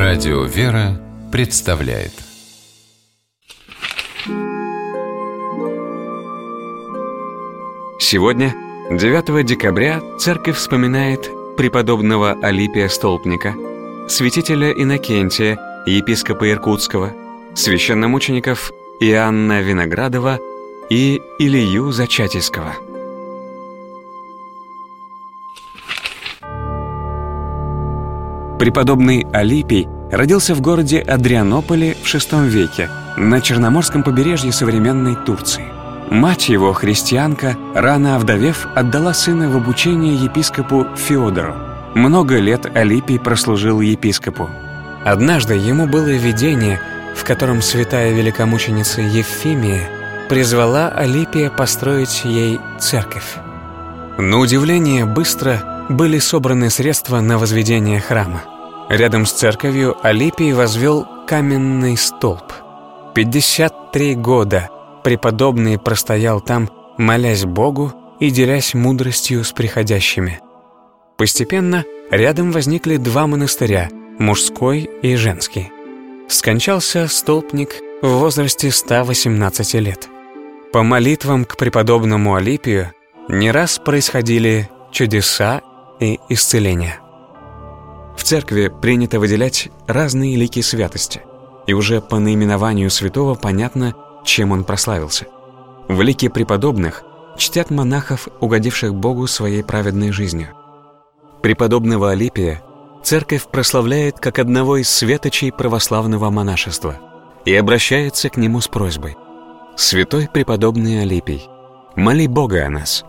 Радио «Вера» представляет. Сегодня, 9 декабря, церковь вспоминает преподобного Алипия Столпника, святителя Иннокентия, епископа Иркутского, священномучеников Иоанна Виноградова и Илью Зачатийского. Преподобный Алипий родился в городе Адрианополе в VI веке на Черноморском побережье современной Турции. Мать его, христианка, рано овдовев, отдала сына в обучение епископу Феодору. Много лет Алипий прослужил епископу. Однажды ему было видение, в котором святая великомученица Евфимия призвала Алипия построить ей церковь. На удивление, быстро были собраны средства на возведение храма. Рядом с церковью Алипий возвел каменный столб. 53 года преподобный простоял там, молясь Богу и делясь мудростью с приходящими. Постепенно рядом возникли два монастыря – мужской и женский. Скончался столпник в возрасте 118 лет. По молитвам к преподобному Алипию не раз происходили чудеса и исцеления. В церкви принято выделять разные лики святости, и уже по наименованию святого понятно, чем он прославился. В лике преподобных чтят монахов, угодивших Богу своей праведной жизнью. Преподобного Алипия церковь прославляет как одного из светочей православного монашества и обращается к нему с просьбой: «Святой преподобный Алипий, моли Бога о нас».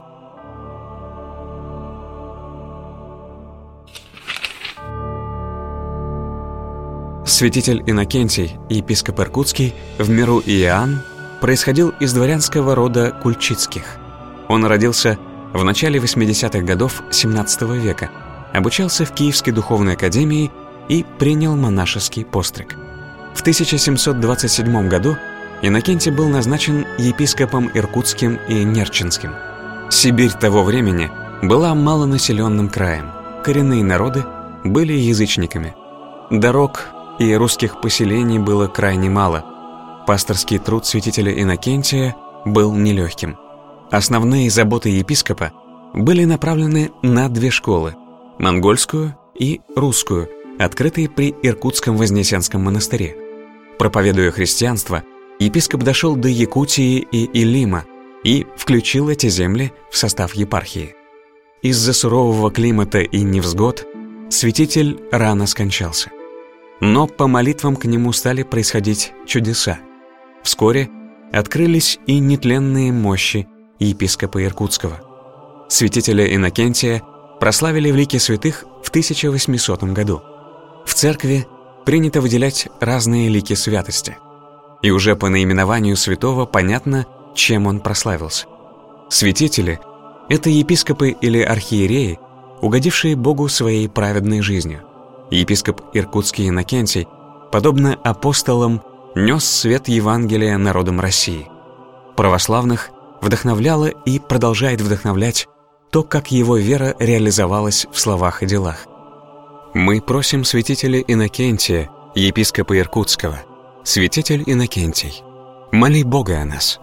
Святитель Иннокентий, епископ Иркутский, в миру Иоанн, происходил из дворянского рода Кульчицких. Он родился в начале 80-х годов XVII века, обучался в Киевской духовной академии и принял монашеский постриг. В 1727 году Иннокентий был назначен епископом Иркутским и Нерчинским. Сибирь того времени была малонаселенным краем, коренные народы были язычниками. Дорог и русских поселений было крайне мало. Пасторский труд святителя Иннокентия был нелегким. Основные заботы епископа были направлены на две школы – монгольскую и русскую, открытые при Иркутском Вознесенском монастыре. Проповедуя христианство, епископ дошел до Якутии и Илима и включил эти земли в состав епархии. Из-за сурового климата и невзгод святитель рано скончался. Но по молитвам к нему стали происходить чудеса. Вскоре открылись и нетленные мощи епископа Иркутского. Святителя Иннокентия прославили в лике святых в 1800 году. В церкви принято выделять разные лики святости. И уже по наименованию святого понятно, чем он прославился. Святители – это епископы или архиереи, угодившие Богу своей праведной жизнью. Епископ Иркутский Иннокентий, подобно апостолам, нес свет Евангелия народам России. Православных вдохновляло и продолжает вдохновлять то, как его вера реализовалась в словах и делах. Мы просим святителя Иннокентия, епископа Иркутского: «Святитель Иннокентий, моли Бога о нас».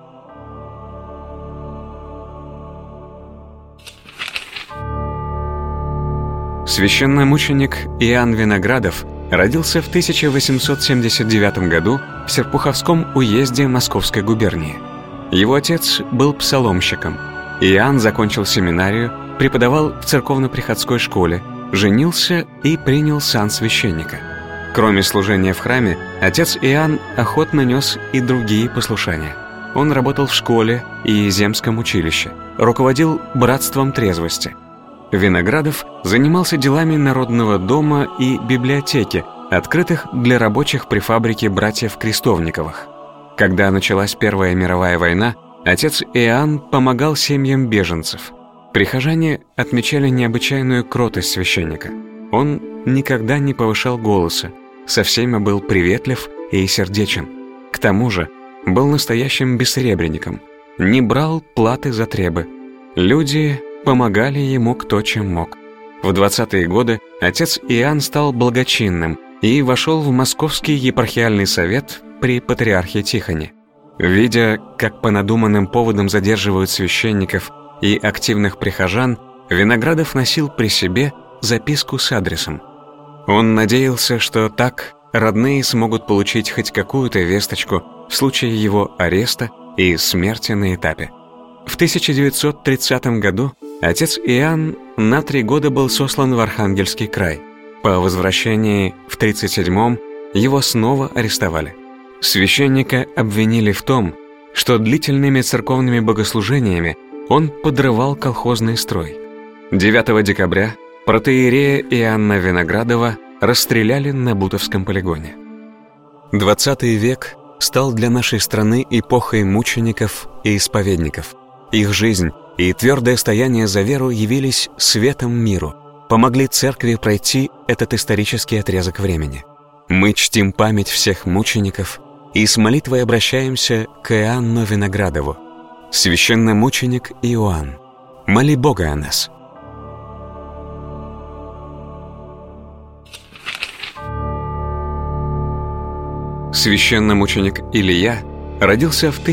Священномученик Иоанн Виноградов родился в 1879 году в Серпуховском уезде Московской губернии. Его отец был псаломщиком. Иоанн закончил семинарию, преподавал в церковно-приходской школе, женился и принял сан священника. Кроме служения в храме, отец Иоанн охотно нес и другие послушания. Он работал в школе и земском училище, руководил братством трезвости. Виноградов занимался делами Народного дома и библиотеки, открытых для рабочих при фабрике братьев Крестовниковых. Когда началась Первая мировая война, отец Иоанн помогал семьям беженцев. Прихожане отмечали необычайную кротость священника. Он никогда не повышал голоса, со всеми был приветлив и сердечен. К тому же был настоящим бессребренником, не брал платы за требы. Люди помогали ему кто чем мог. В 20-е годы отец Иоанн стал благочинным и вошел в Московский епархиальный совет при патриархе Тихоне. Видя, как по надуманным поводам задерживают священников и активных прихожан, Виноградов носил при себе записку с адресом. Он надеялся, что так родные смогут получить хоть какую-то весточку в случае его ареста и смерти на этапе. В 1930 году отец Иоанн на 3 года был сослан в Архангельский край. По возвращении в 1937-м его снова арестовали. Священника обвинили в том, что длительными церковными богослужениями он подрывал колхозный строй. 9 декабря протоиерея Иоанна Виноградова расстреляли на Бутовском полигоне. 20 век стал для нашей страны эпохой мучеников и исповедников. Их жизнь и твердое стояние за веру явились светом миру, помогли церкви пройти этот исторический отрезок времени. Мы чтим память всех мучеников и с молитвой обращаемся к Иоанну Виноградову. Священномученик Иоанн, моли Бога о нас. Священномученик Илья родился в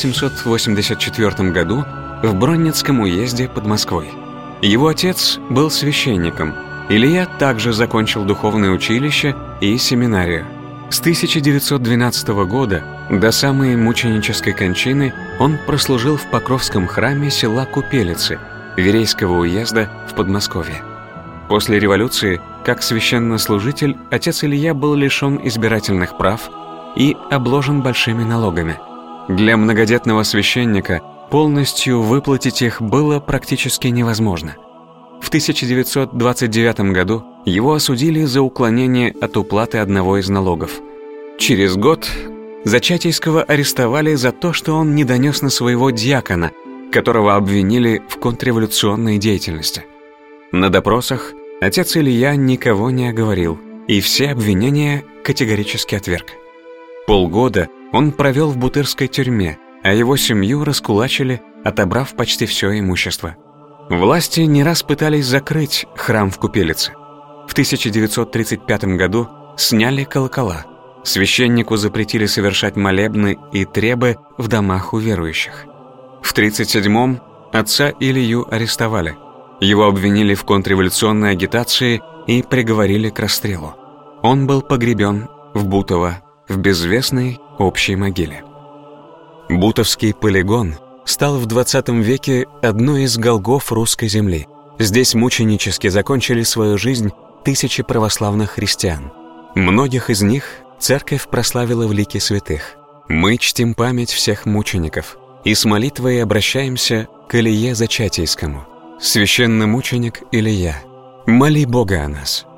1884 году в Бронницком уезде под Москвой. Его отец был священником. Илья также закончил духовное училище и семинарию. С 1912 года до самой мученической кончины он прослужил в Покровском храме села Купелицы Верейского уезда в Подмосковье. После революции, как священнослужитель, отец Илья был лишен избирательных прав и обложен большими налогами. Для многодетного священника полностью выплатить их было практически невозможно. В 1929 году его осудили за уклонение от уплаты одного из налогов. Через год Зачатийского арестовали за то, что он не донес на своего диакона, которого обвинили в контрреволюционной деятельности. На допросах отец Илья никого не оговорил и все обвинения категорически отверг. Полгода он провел в Бутырской тюрьме, а его семью раскулачили, отобрав почти все имущество. Власти не раз пытались закрыть храм в Купелице. В 1935 году сняли колокола. Священнику запретили совершать молебны и требы в домах у верующих. В 1937-м отца Илью арестовали. Его обвинили в контрреволюционной агитации и приговорили к расстрелу. Он был погребен в Бутово, в безвестной общей могиле. Бутовский полигон стал в 20 веке одной из голгоф русской земли. Здесь мученически закончили свою жизнь тысячи православных христиан. Многих из них церковь прославила в лике святых. Мы чтим память всех мучеников и с молитвой обращаемся к Илье Зачатийскому. Священномученик Илья, моли Бога о нас.